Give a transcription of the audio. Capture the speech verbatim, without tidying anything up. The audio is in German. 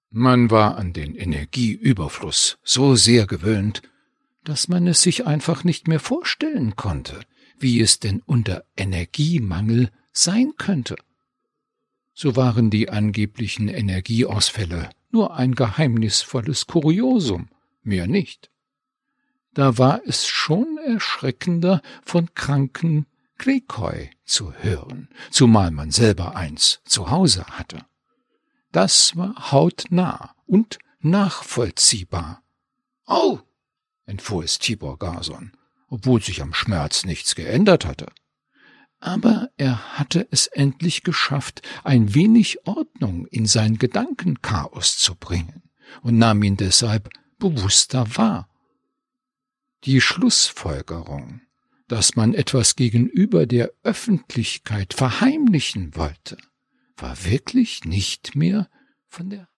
Man war an den Energieüberfluss so sehr gewöhnt, dass man es sich einfach nicht mehr vorstellen konnte, wie es denn unter Energiemangel sein könnte. So waren die angeblichen Energieausfälle nur ein geheimnisvolles Kuriosum, mehr nicht. Da war es schon erschreckender, von kranken Grieghoi zu hören, zumal man selber eins zu Hause hatte. Das war hautnah und nachvollziehbar. »Au!« entfuhr es Tibor Garson, obwohl sich am Schmerz nichts geändert hatte. Aber er hatte es endlich geschafft, ein wenig Ordnung in sein Gedankenchaos zu bringen und nahm ihn deshalb bewusster wahr. Die Schlussfolgerung, dass man etwas gegenüber der Öffentlichkeit verheimlichen wollte, war wirklich nicht mehr von der